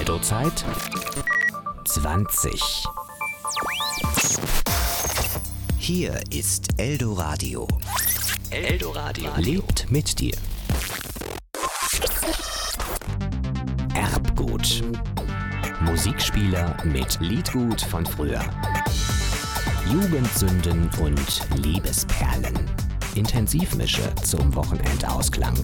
Eldozeit 20. Hier ist Eldoradio. Eldoradio lebt mit dir. Erbgut. Musikspieler mit Liedgut von früher. Jugendsünden und Liebesperlen. Intensivmische zum Wochenendausklang.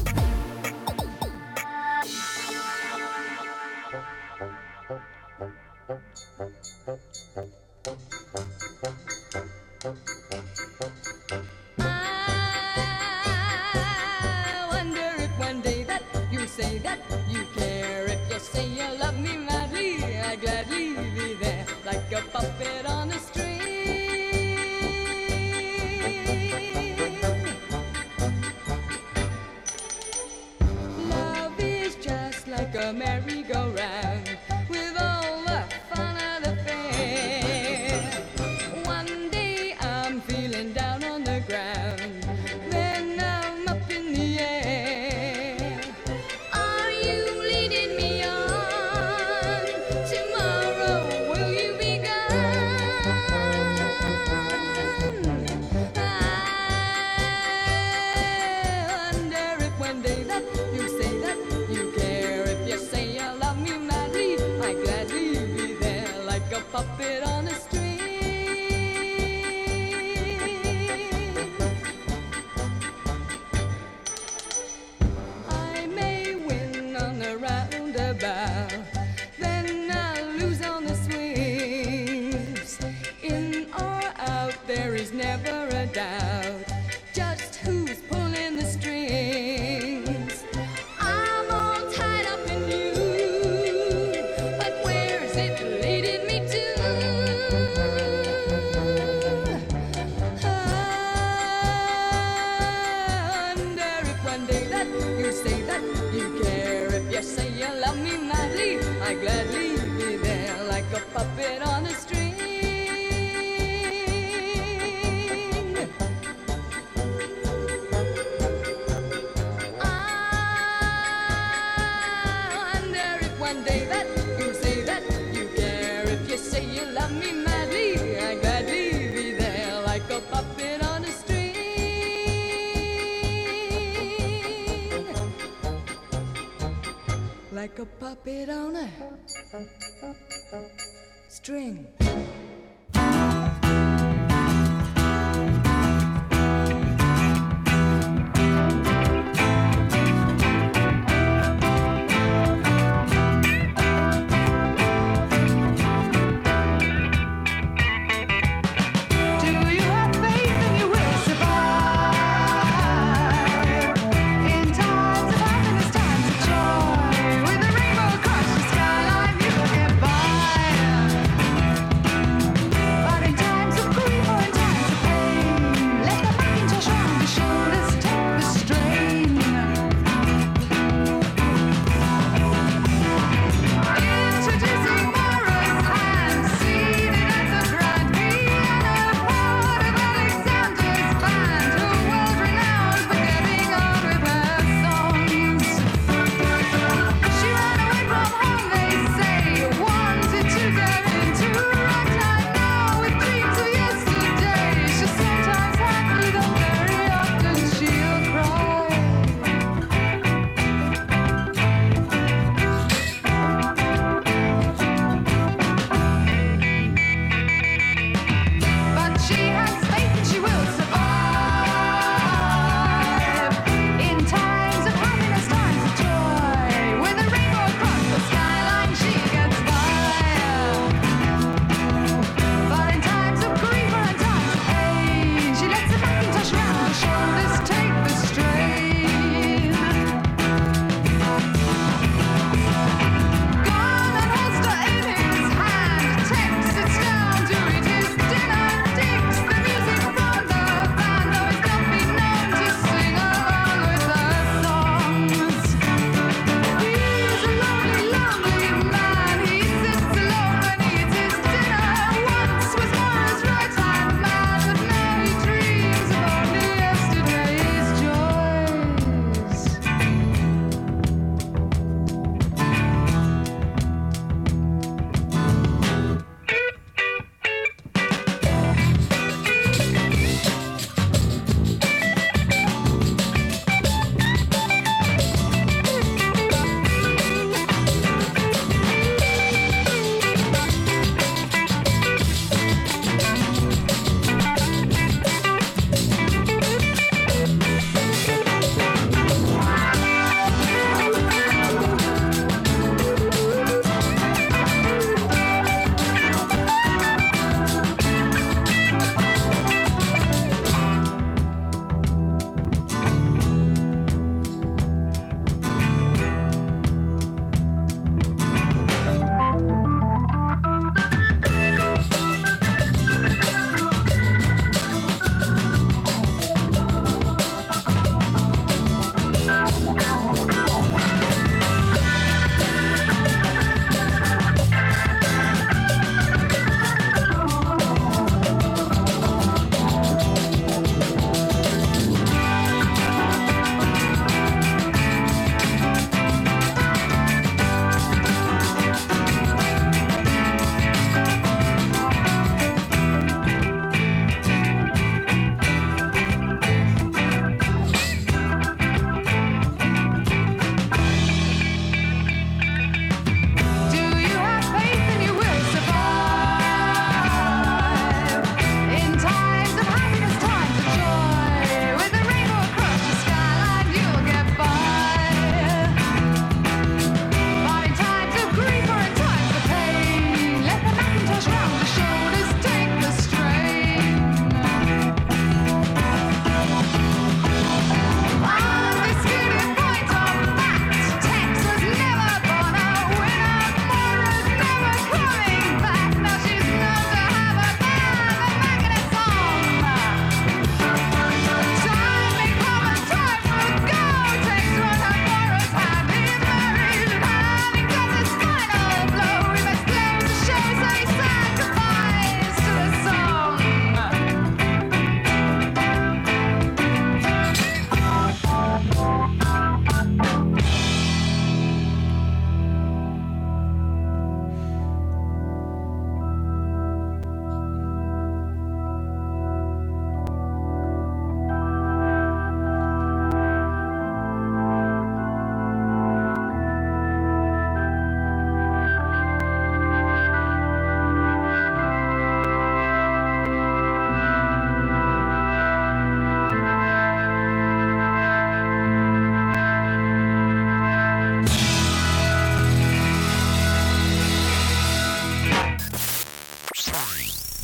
Like a puppet on a string.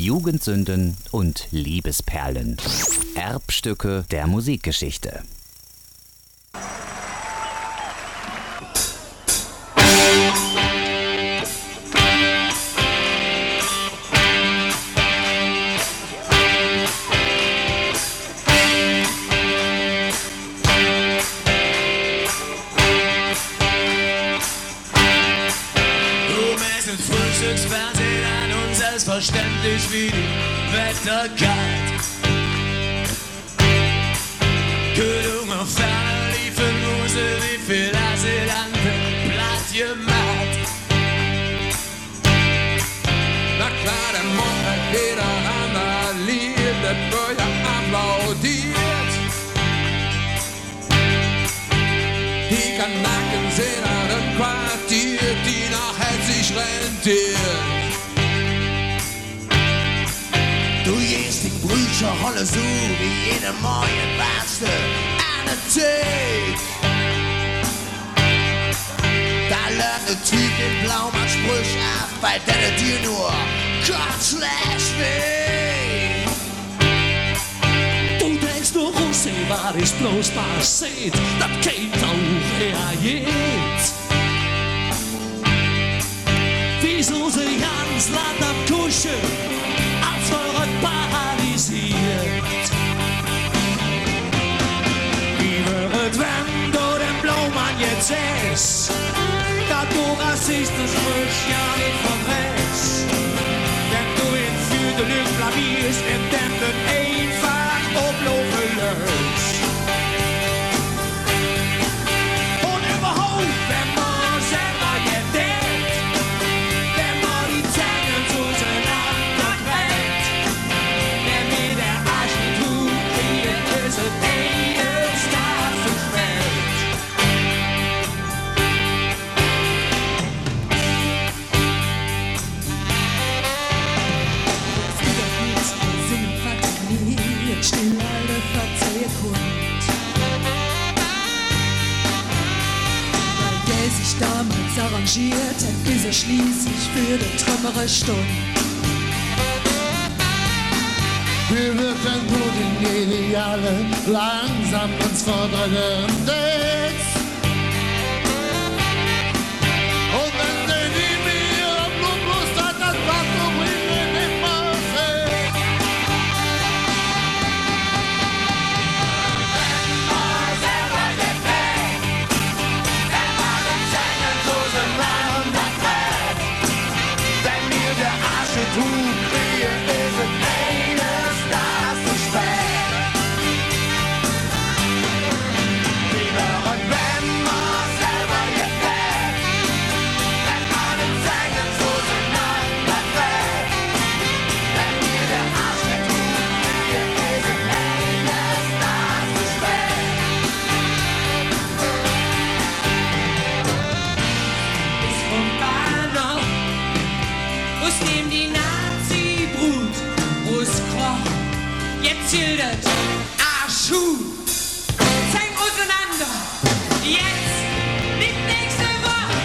Jugendsünden und Liebesperlen. Erbstücke der Musikgeschichte. Frühstücksfernsehen an uns selbstverständlich wie die Wetterkalt. Kühlung auf Ferne liefen Muse, wie viel Asylanten platt gemacht. Na klar, der Mond hat jeder randaliert, der Bürger applaudiert. Die Kanaken sind an dem Quartier, die nachher sich rentiert. Du gehst in Brüche Holle so wie jede Morgen warst du an der Tee. Da lernt der Typ den blauen Sprüch ab, bei der dir nur Gott/weh. Du denkst nur, Russi, was ist bloß passiert? Das geht auch reagiert. Wieso sie ganz Land am Kuschen als eure paralysiert? Wie wird, wenn du den Blaumann jetzt siehst, dass du rassistisch mich ja nicht verrätst? Wenn du ihn für die Lüge blamierst, indem du einfach ablaufen lässt. Und überhaupt, wenn man selber gedenkt, wenn man die Zähne zusammenbrennt, wenn mir der Arsch nicht tut, hier ist es eines Tages zu spät. Still alte Verzeih kund. Weil der sich damals arrangiert, bis er schließlich für die trümmere Stunde. Wie wird denn du den Ideale langsam uns verdrängen denkst? Und wenn sie nie mehr am Blutlust hat, das Band zu bringen, immer fest. Wenn mir der Arsch tut, hier ist es eines Tages zu spät. Und wenn man selber gefällt, wenn man den Zähnen auseinanderfällt, wenn mir der Arsch tut, hier ist es eines Tages zu spät. Bis vom Bahnhof, wo's neben die Nazi-Brut, wo's kroch, jetzt schildert Arschu. Zeig auseinander, jetzt, nicht nächste Woche.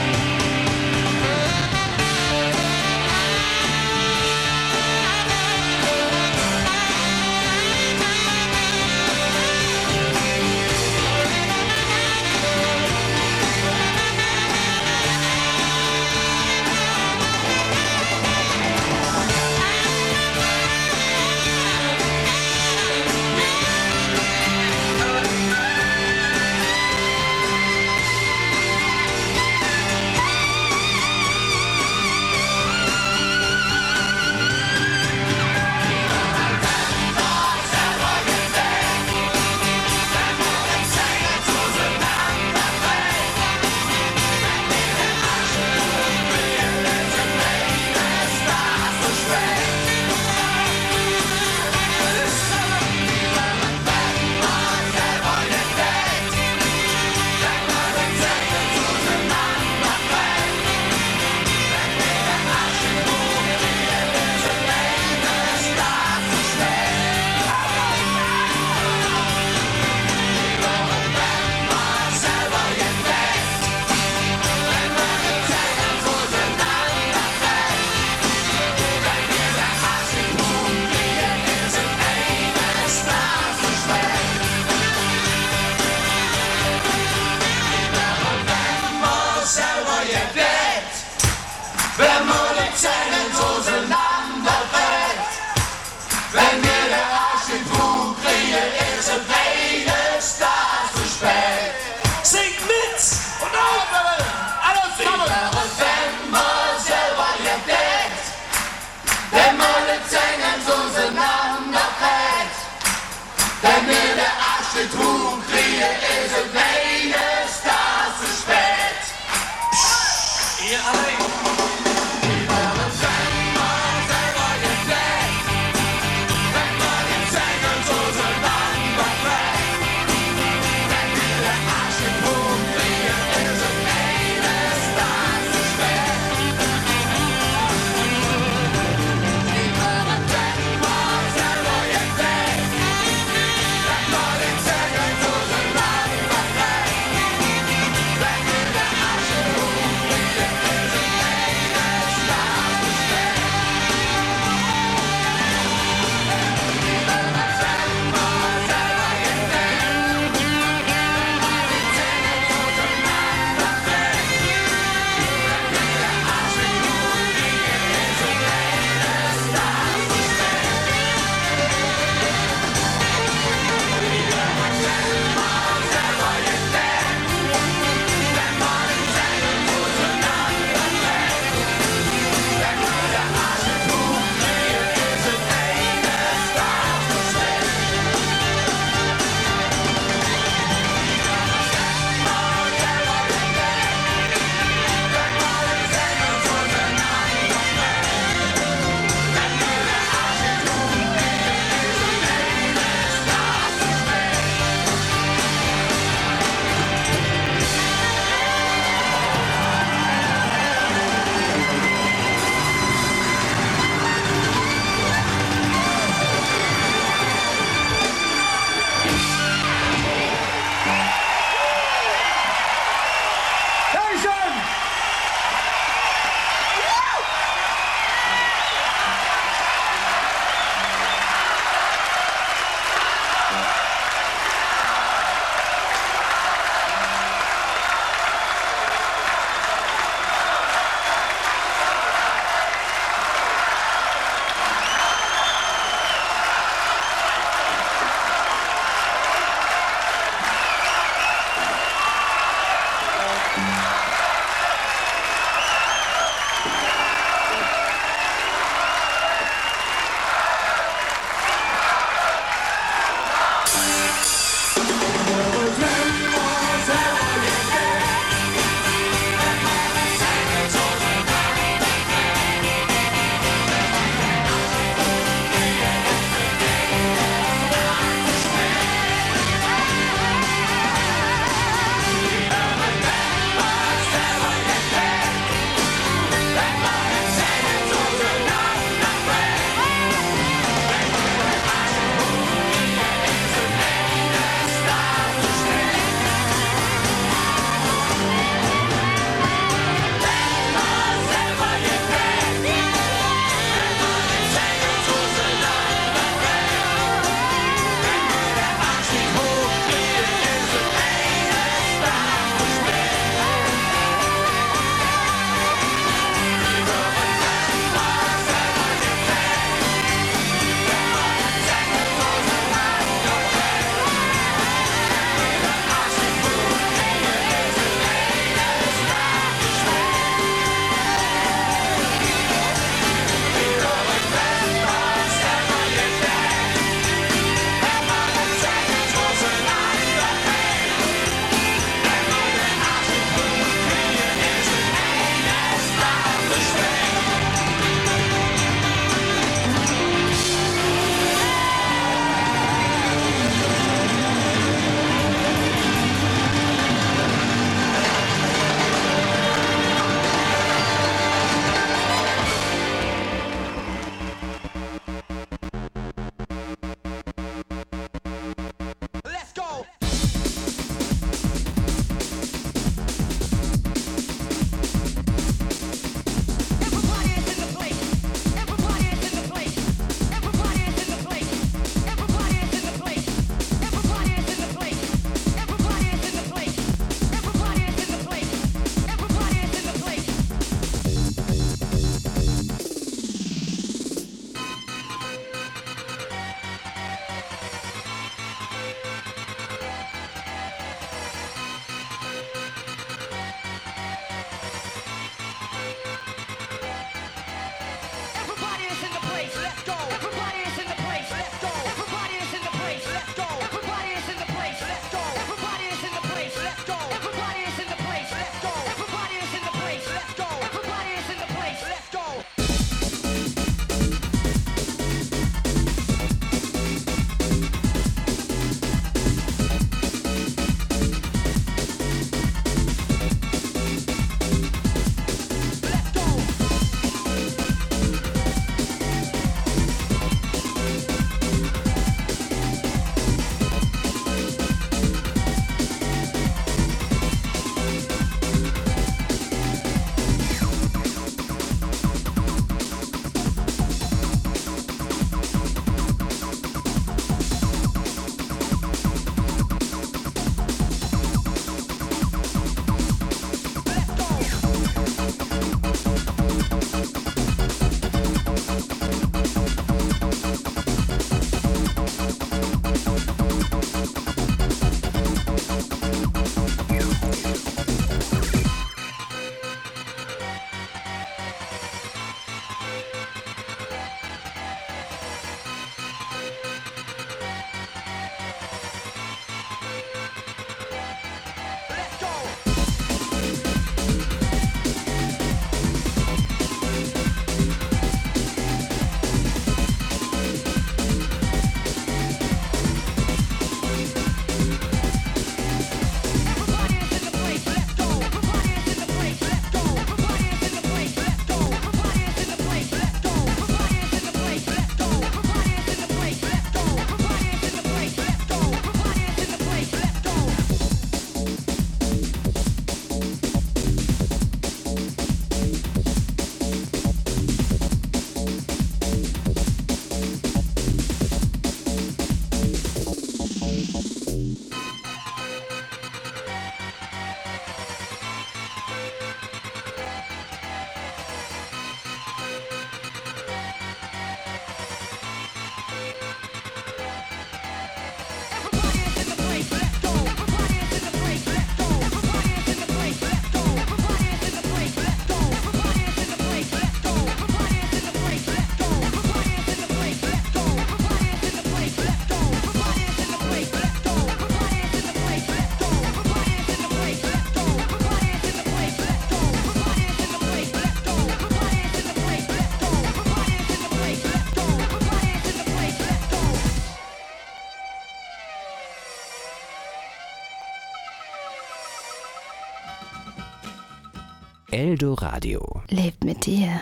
Eldoradio. Lebt mit dir.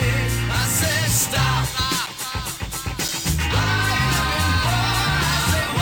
Stop.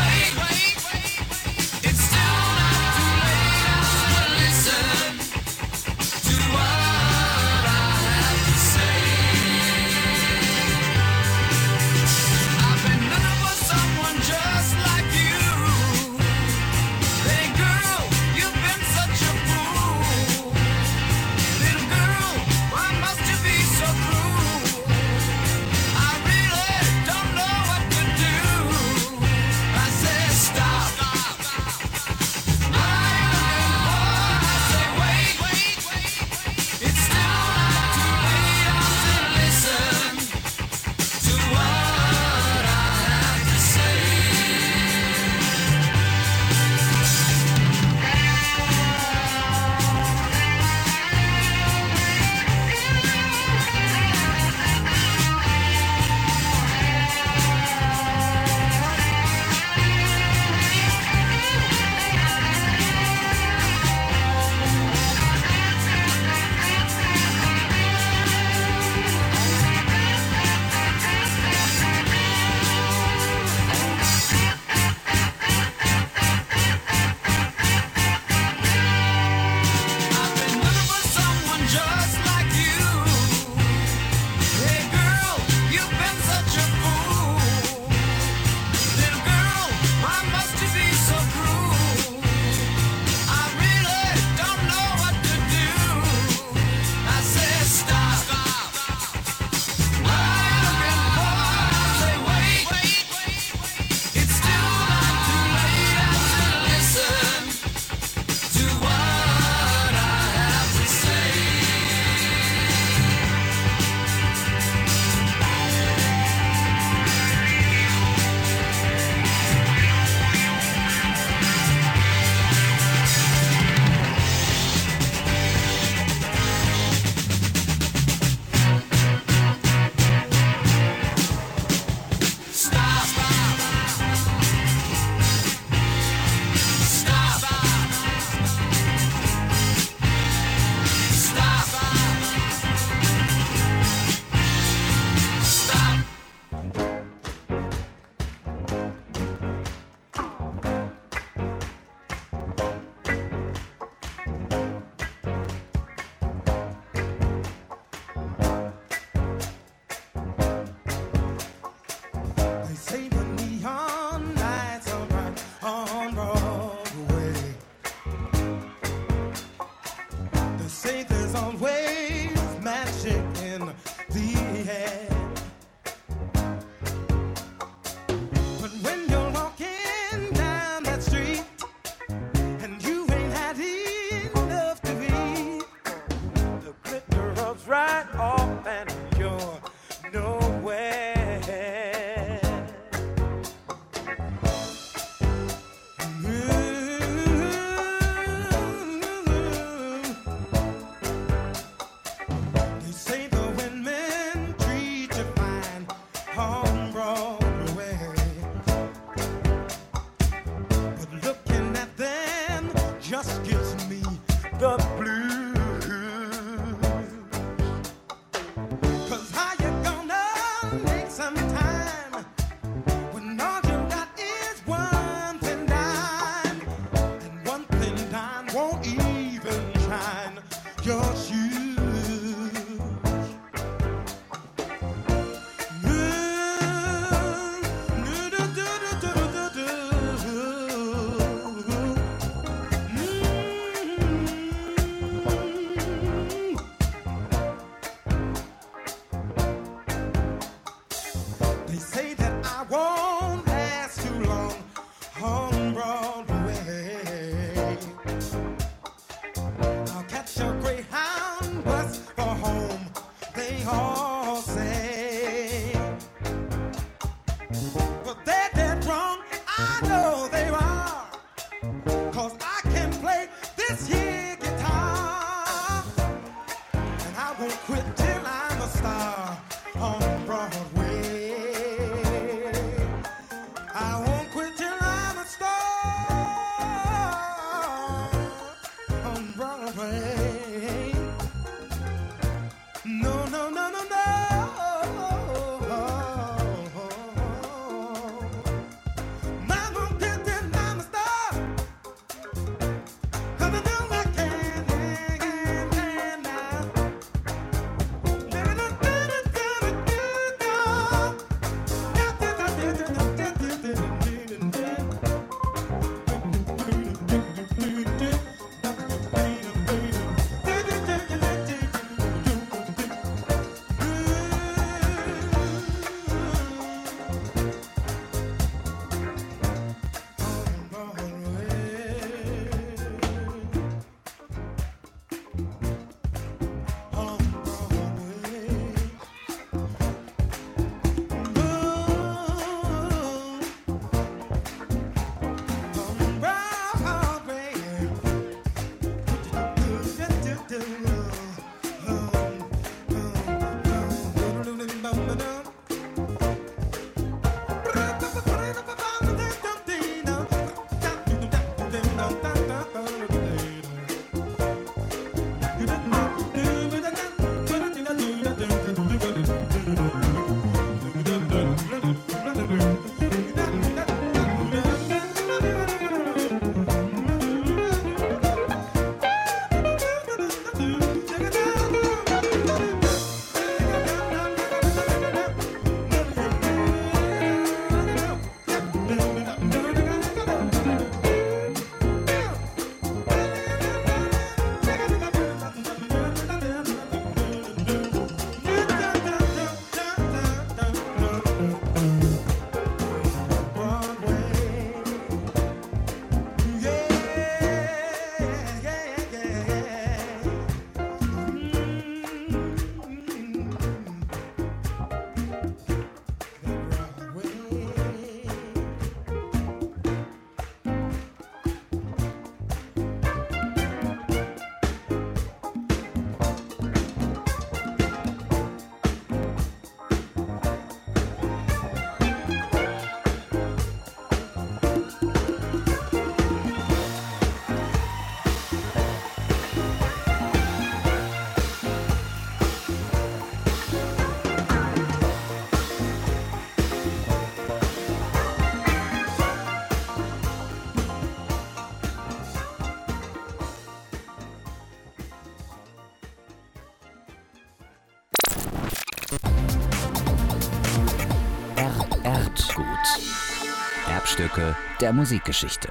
Erbgut. Erbstücke der Musikgeschichte.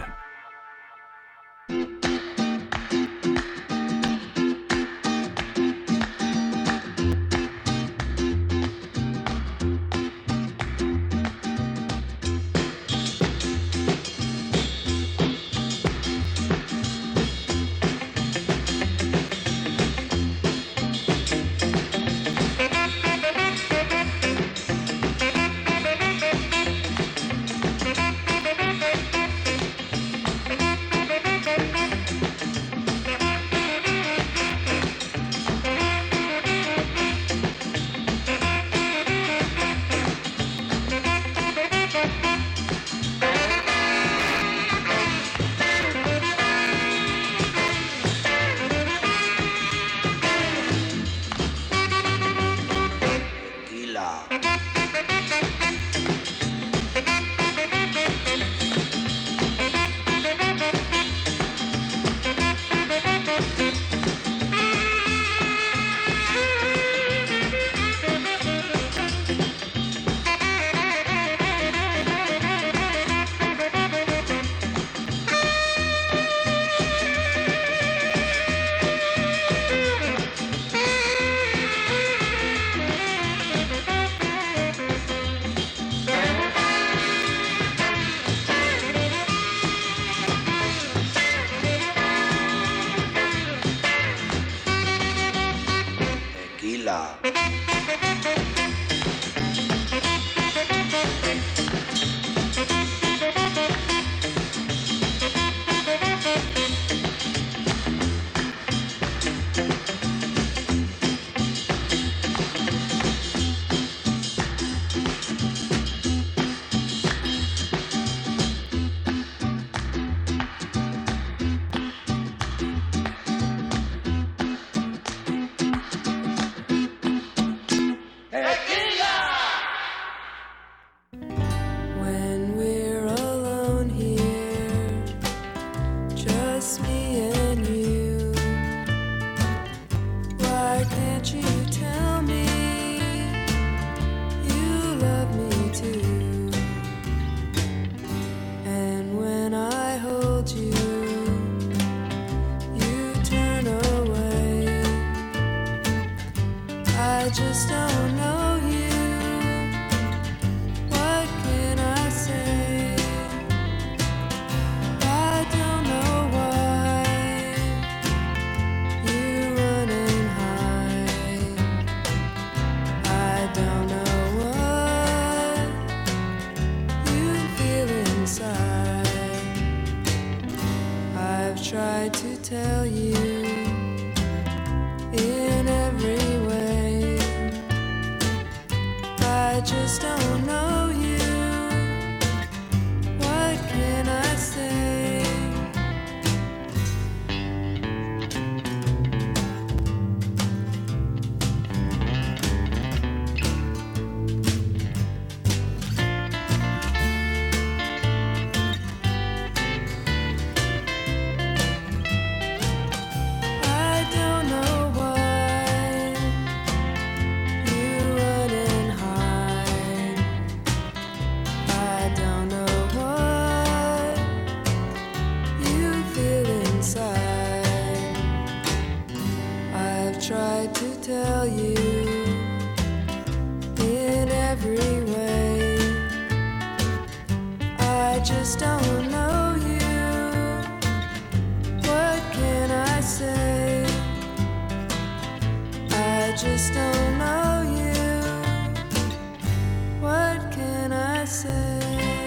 I just don't know you. What can I say? Tried to tell you in every way. I just don't know you. What can I say? I just don't know you. What can I say?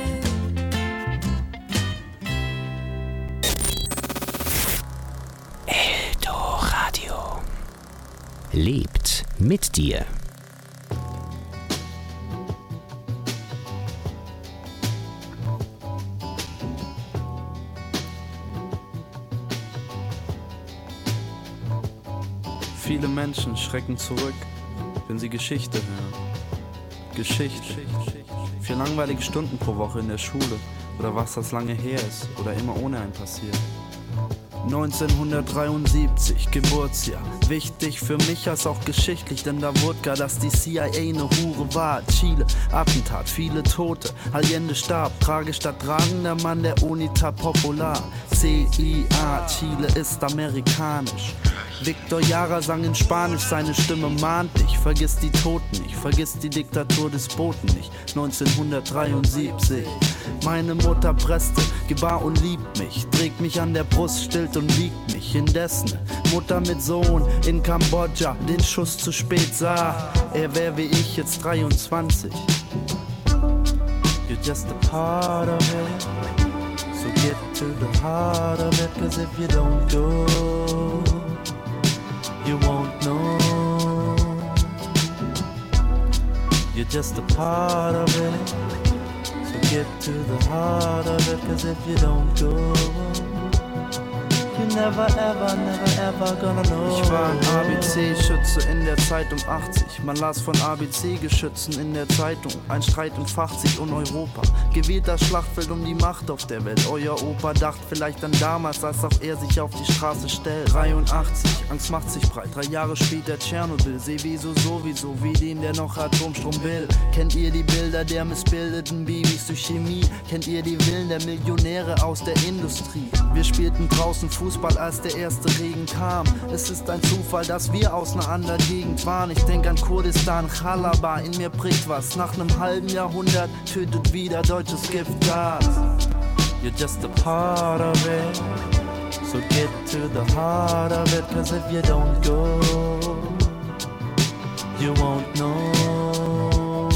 Eldoradio lebt mit dir. Viele Menschen schrecken zurück, wenn sie Geschichte hören. Geschichte. 4 langweilige Stunden pro Woche in der Schule oder was das lange her ist oder immer ohne einen passiert. 1973, Geburtsjahr. Wichtig für mich als auch geschichtlich, denn da wurde gar, dass die CIA eine Hure war. Chile, Attentat, viele Tote, Allende starb. Tragisch statt tragender Mann der UNITA Popular. CIA, Chile ist amerikanisch. Victor Jara sang in Spanisch, seine Stimme mahnt dich. Vergiss die Toten nicht, vergiss die Diktatur des Boten nicht. 1973, meine Mutter presste, gebar und liebt mich. Trägt mich an der Brust, stillt und wiegt mich. Indessen, Mutter mit Sohn in Kambodscha, den Schuss zu spät sah. Er wär wie ich jetzt 23. You're just a part of it. So get to the heart of it, 'cause if you don't go, you won't know. You're just a part of it. So get to the heart of it, 'cause if you don't go, you're never ever, never ever gonna know. Ich war ein ABC-Schütze in der Zeit um 80. Man las von ABC-Geschützen in der Zeitung. Ein Streit entfacht sich um Europa. Gewählt das Schlachtfeld um die Macht auf der Welt. Euer Opa dacht vielleicht an damals, als auch er sich auf die Straße stellt. 83, Angst macht sich breit. 3 Jahre später Tschernobyl. Sowieso, wie den, der noch Atomstrom will. Kennt ihr die Bilder der missbildeten Babys durch Chemie? Kennt ihr die Willen der Millionäre aus der Industrie? Wir spielten draußen Fußball, als der erste Regen kam. Es ist ein Zufall, dass wir aus einer anderen Gegend waren. Ich denk an Kurdistan, Chalaba, in mir bricht was. Nach einem halben Jahrhundert tötet wieder deutsches Giftgas. You're just a part of it. So get to the heart of it, 'cause if you don't go, you won't know.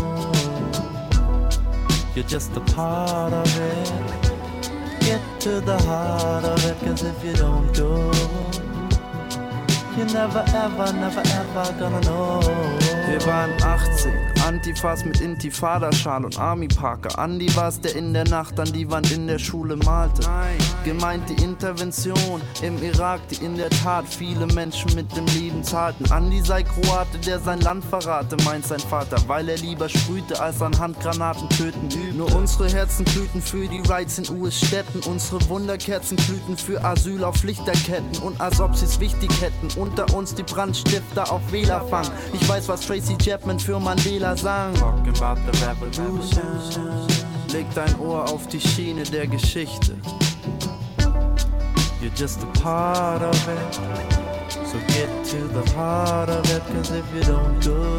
You're just a part of it. Get to the heart of it, 'cause if you don't go, you're never ever, never ever gonna know. Wir waren 18, Antifas mit Intifada-Schal und Army-Parker. Andi war's, der in der Nacht an die Wand in der Schule malte. Gemeint die Intervention im Irak, die in der Tat viele Menschen mit dem Leben zahlten. Andi sei Kroate, der sein Land verrate, meint sein Vater, weil er lieber sprühte, als an Handgranaten töten übte. Nur unsere Herzen glühten für die Rights in US-Städten, unsere Wunderkerzen glühten für Asyl auf Lichterketten. Und als ob sie's wichtig hätten, unter uns die Brandstifter auf Wählerfang. Ich weiß, was Tracy Chapman für Mandela sang. Talking about the revolution. Leg dein Ohr auf die Schiene der Geschichte. You're just a part of it. So get to the heart of it, 'cause if you don't go,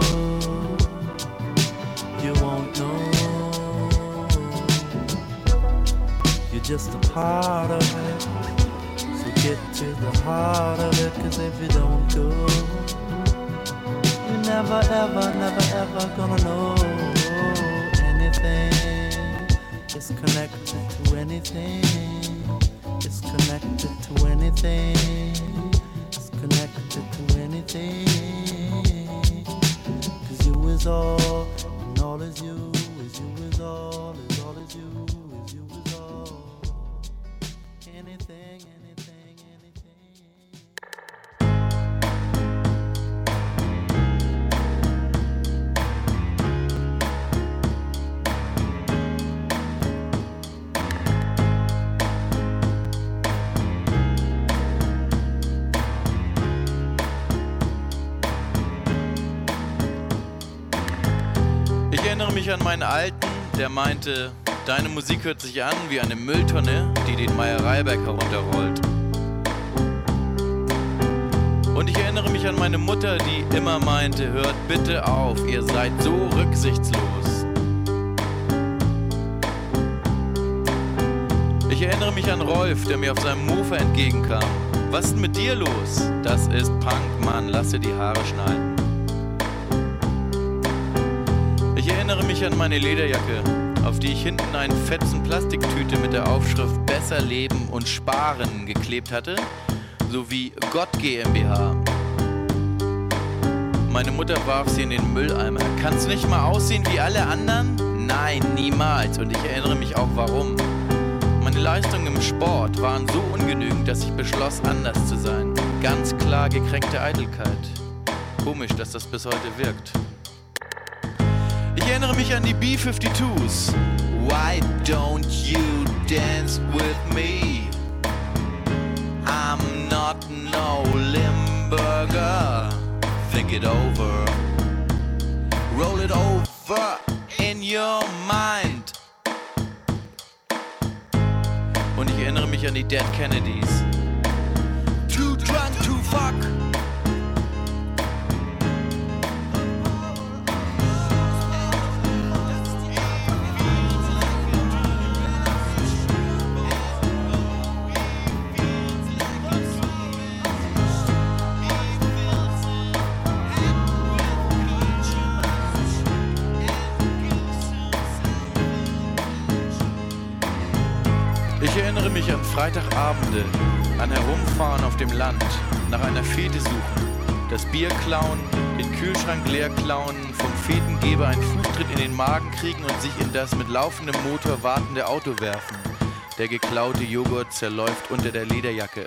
you won't know. You're just a part of it. So get to the heart of it, 'cause if you don't go, you're never ever, never ever gonna know. Anything is connected to anything. It's connected to anything. It's connected to anything. 'Cause you is all, and all is Ich erinnere mich an meinen Alten, der meinte, deine Musik hört sich an wie eine Mülltonne, die den Meyer-Reiberg herunterrollt. Und ich erinnere mich an meine Mutter, die immer meinte, hört bitte auf, ihr seid so rücksichtslos. Ich erinnere mich an Rolf, der mir auf seinem Mofa entgegenkam. Was ist denn mit dir los? Das ist Punk, Mann, lass dir die Haare schneiden. Ich erinnere mich an meine Lederjacke, auf die ich hinten einen fetzen Plastiktüte mit der Aufschrift Besser leben und sparen geklebt hatte, sowie Gott GmbH. Meine Mutter warf sie in den Mülleimer. Kannst du nicht mal aussehen wie alle anderen? Nein, niemals. Und ich erinnere mich auch warum. Meine Leistungen im Sport waren so ungenügend, dass ich beschloss, anders zu sein. Ganz klar gekränkte Eitelkeit. Komisch, dass das bis heute wirkt. Ich erinnere mich an die B-52s. Why don't you dance with me? I'm not no Limburger. Think it over. Roll it over in your mind. Und ich erinnere mich an die Dead Kennedys. Too drunk to fuck. Ich erinnere mich an Freitagabende, an Herumfahren auf dem Land, nach einer Fete suchen, das Bier klauen, den Kühlschrank leer klauen, vom Fetengeber einen Fußtritt in den Magen kriegen und sich in das mit laufendem Motor wartende Auto werfen. Der geklaute Joghurt zerläuft unter der Lederjacke.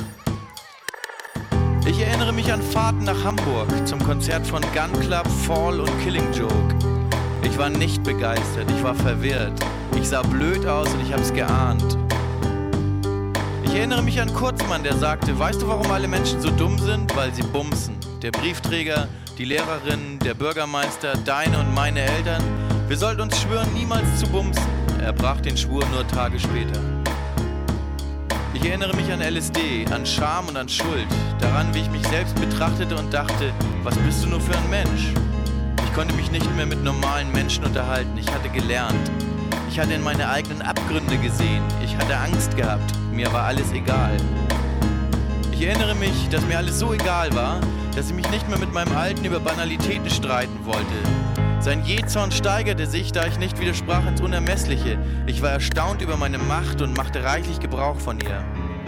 Ich erinnere mich an Fahrten nach Hamburg zum Konzert von Gun Club, Fall und Killing Joke. Ich war nicht begeistert, ich war verwirrt. Ich sah blöd aus und ich hab's geahnt. Ich erinnere mich an Kurzmann, der sagte, weißt du, warum alle Menschen so dumm sind? Weil sie bumsen. Der Briefträger, die Lehrerin, der Bürgermeister, deine und meine Eltern. Wir sollten uns schwören, niemals zu bumsen. Er brach den Schwur nur Tage später. Ich erinnere mich an LSD, an Scham und an Schuld. Daran, wie ich mich selbst betrachtete und dachte, was bist du nur für ein Mensch? Ich konnte mich nicht mehr mit normalen Menschen unterhalten. Ich hatte gelernt. Ich hatte in meine eigenen Abgründe gesehen. Ich hatte Angst gehabt. Mir war alles egal. Ich erinnere mich, dass mir alles so egal war, dass ich mich nicht mehr mit meinem Alten über Banalitäten streiten wollte. Sein Jähzorn steigerte sich, da ich nicht widersprach, ins Unermessliche. Ich war erstaunt über meine Macht und machte reichlich Gebrauch von ihr.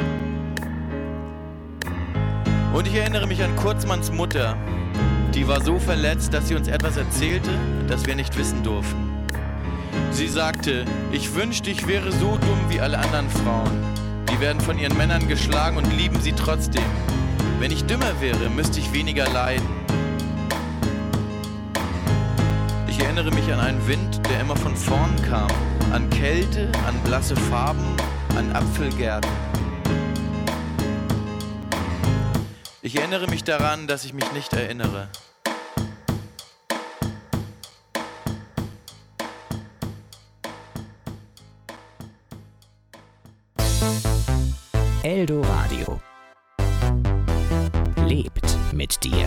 Und ich erinnere mich an Kurzmanns Mutter. Die war so verletzt, dass sie uns etwas erzählte, das wir nicht wissen durften. Sie sagte, ich wünschte, ich wäre so dumm wie alle anderen Frauen. Die werden von ihren Männern geschlagen und lieben sie trotzdem. Wenn ich dümmer wäre, müsste ich weniger leiden. Ich erinnere mich an einen Wind, der immer von vorn kam. An Kälte, an blasse Farben, an Apfelgärten. Ich erinnere mich daran, dass ich mich nicht erinnere. Eldoradio lebt mit dir.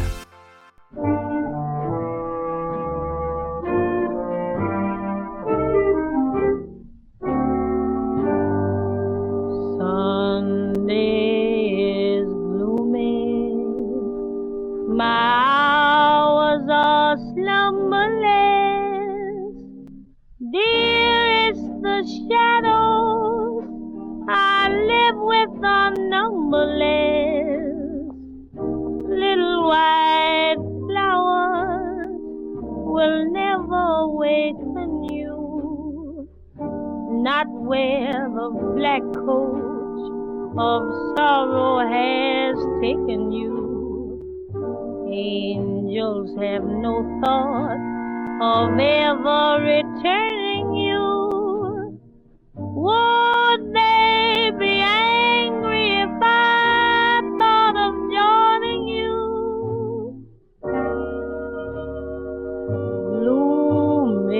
Sunday is gloomy, my hours are slumberless. Dear is the shadows I live with are numberless. Little white flowers will never awaken you, not where the black coach of sorrow has taken you. Angels have no thought of ever returning you. Would they be angry if I thought of joining you? Gloomy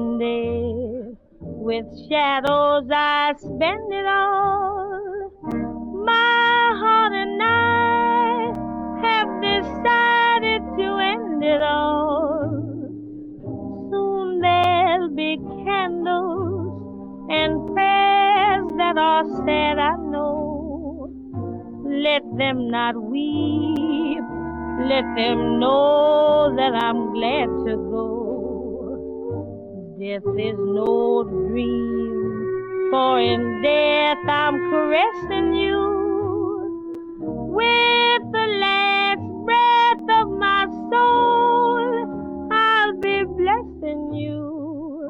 Sunday. With shadows I spend it all. My heart and I have decided to end it all. Soon there'll be candles and prayers that are said, I know. Let them not weep, let them know that I'm glad to go. Death is no dream, for in death I'm caressing you. With the last breath of my soul, I'll be blessing you.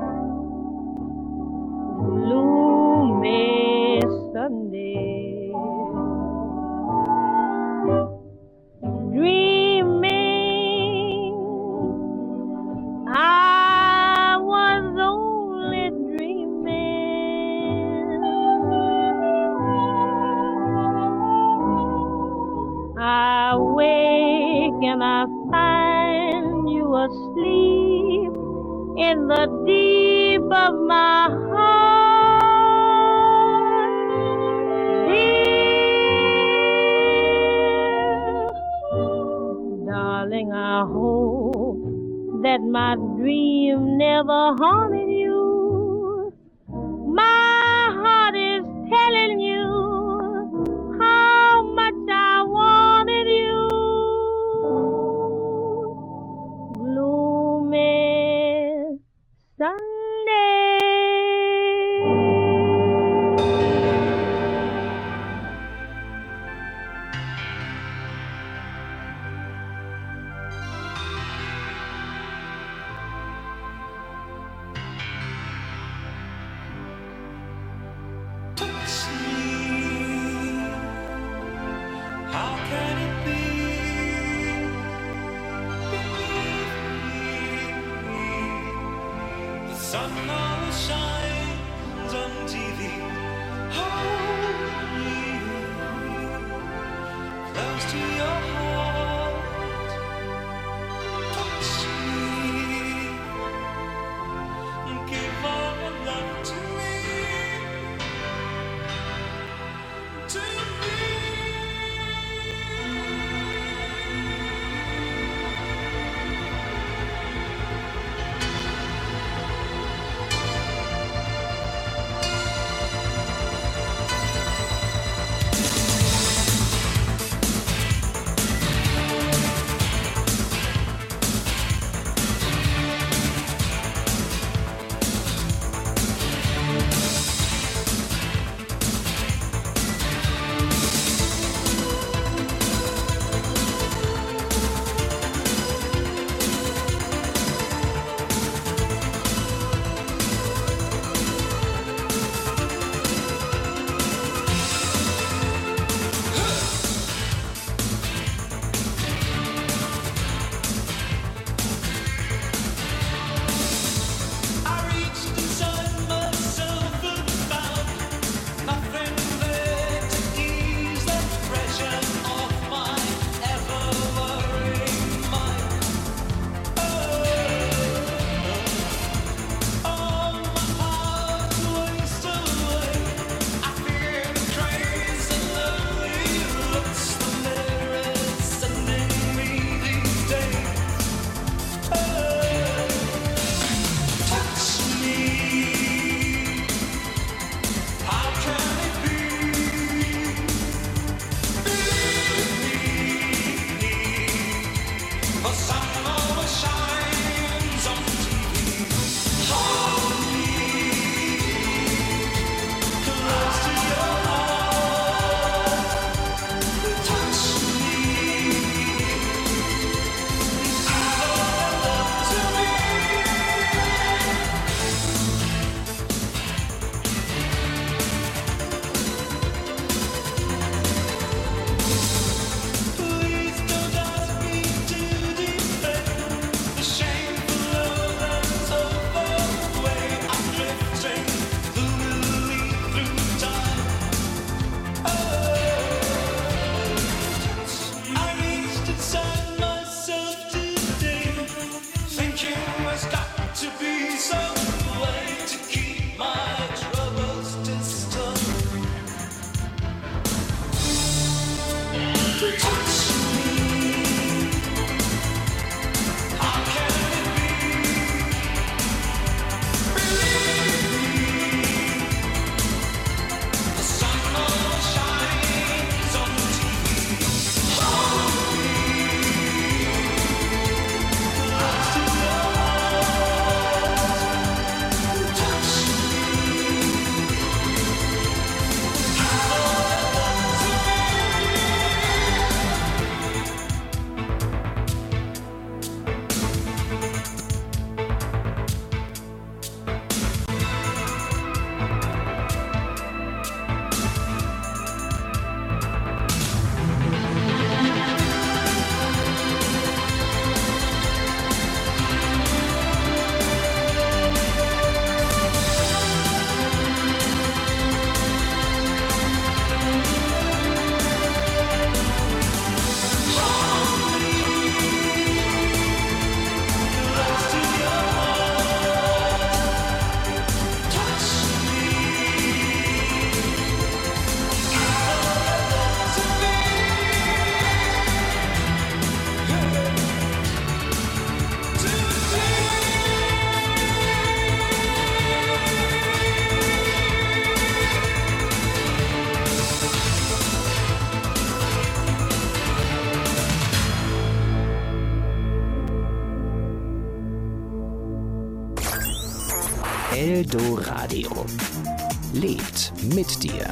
Gloomy Sunday, dreaming I was only dreaming. I wake and I find you asleep in the deep of my heart. Dear darling, I hope that my dream never haunted you. My heart is telling you how much I wanted you. Gloomy Sunday. How can it be? Believe me, the sun always shines on TV. Hold me close to your heart. Touch me, give all your love to me. To me. Eldoradio. Lebt mit dir.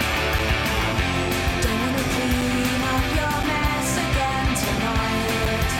Don't wanna clean up your mess again tonight.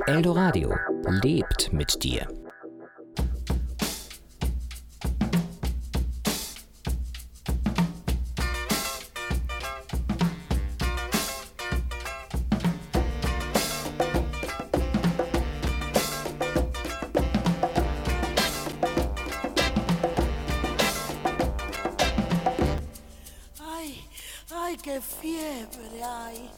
Eldoradio lebt mit dir. Ay, qué fiebre hay.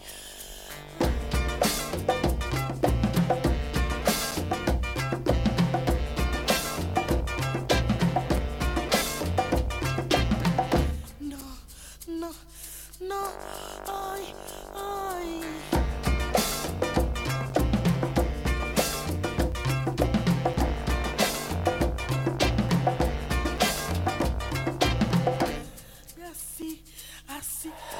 No, ay, ay. Y así,